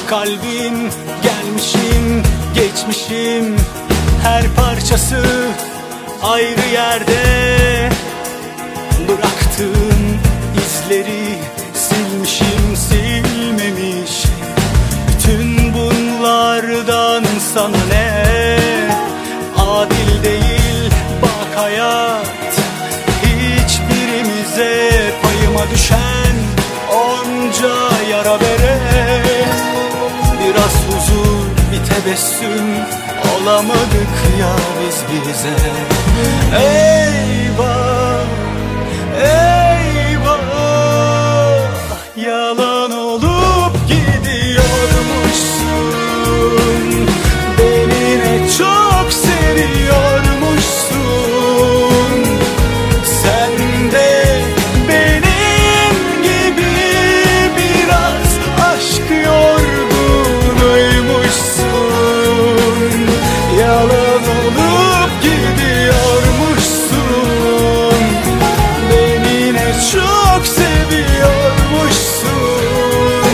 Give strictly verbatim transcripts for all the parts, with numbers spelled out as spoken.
kalbim, gelmişim, geçmişim, her parçası ayrı yerde. Bıraktığım izleri silmişim, silmemiş. Bütün bunlardan sana ne? Adil değil bak hayat, hiçbirimize payıma düşen onca yara vere. Biraz huzur, bir tebessüm olamadık ya biz bize. Eyvah, eyvah, yalan olup gidiyormuşsun. Beni ne çok seviyormuşsun. Sen de benim gibi biraz aşk yorgunuymuşsun. Yalan olup gidiyormuşsun. Beni ne çok seviyormuşsun.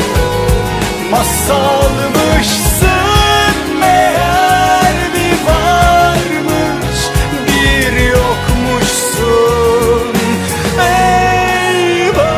Masalmışsın meğer, bir varmış bir yokmuşsun. Eyvah.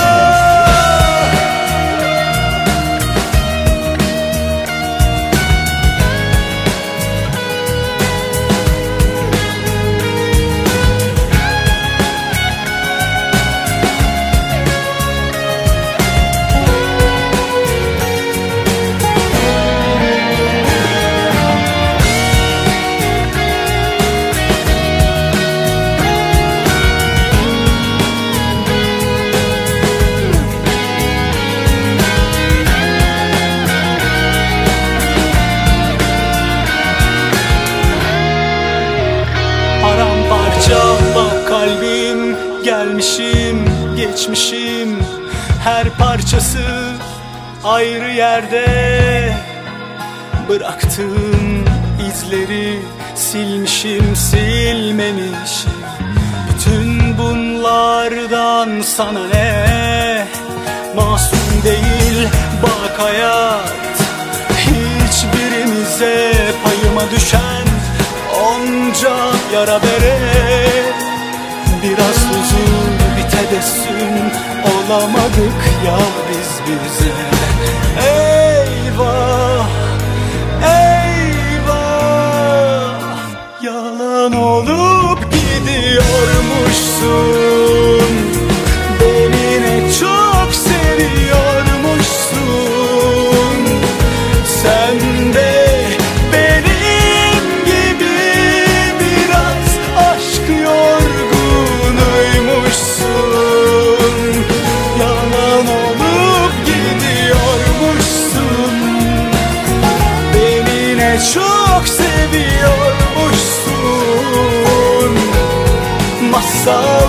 Bak kalbim, gelmişim, geçmişim, her parçası ayrı yerde. Bıraktığım izleri silmişim, silmemişim. Bütün bunlardan sana ne? Masum değil bak hayat, hiçbirimize payıma düşen onca yara bere. Biraz huzur, bir tebessüm olamadık ya biz bize. Eyvah, eyvah, yalan olup gidiyormuşsun. Beni ne çok seviyormuşsun. Sen de çok seviyormuşsun. Masal